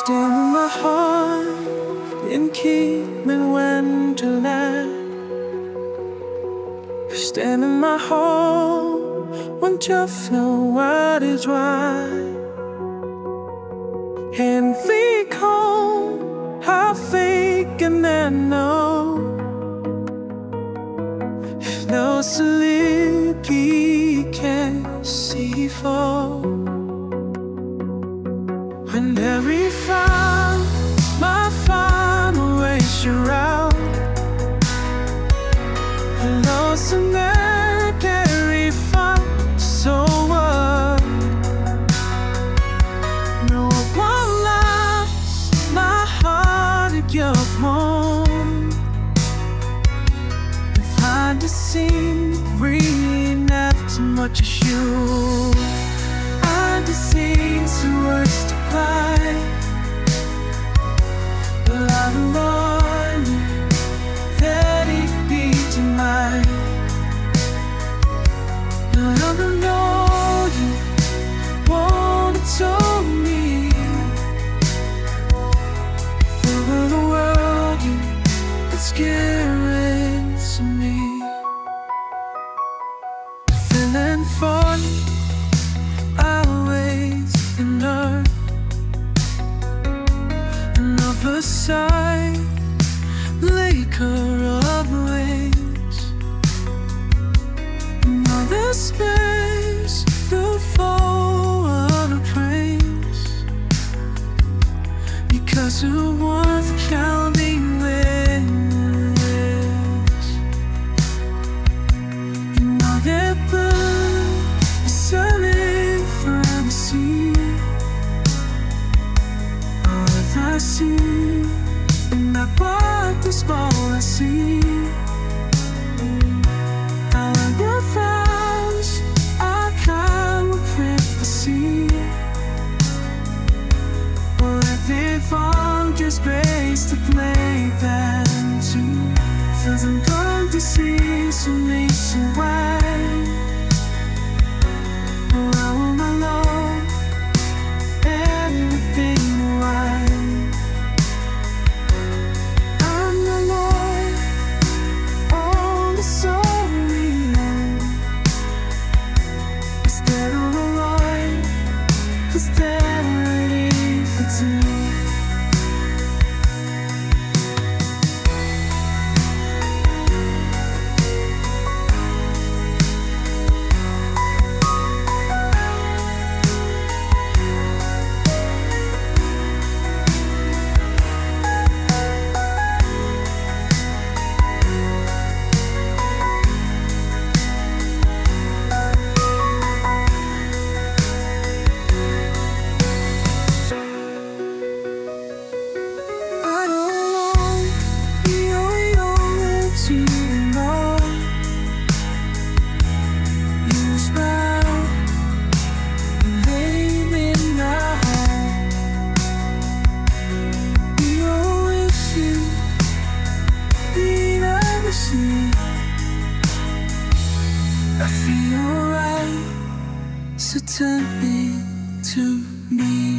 Still in my heart, in keeping Wonderland. Stand in my home when tough no word is right. And think home, how fake and I know. No sleepy can see fall. When every found my final race you're out. I lost and then carry fun, so what? No one loves my heart at your home. Behind the scene, breathing after much as you. Behind the scenes, the worst apply. But I don't want that it be tonight. Now I don't know you wanna tell me. For the world you it's scaring to me. Feeling funny, always in earth. Another side, liquor of ways. Another space, the fall of praise. Because who wants to count me ways? Another bird, a sunny fantasy. All I see in my part is small I see. However fast I can privacy. Well, if I'm just space to play them too. Feels I'm going to see some nationwide. Well, I want my love, everything right. I feel right, so turn me to me.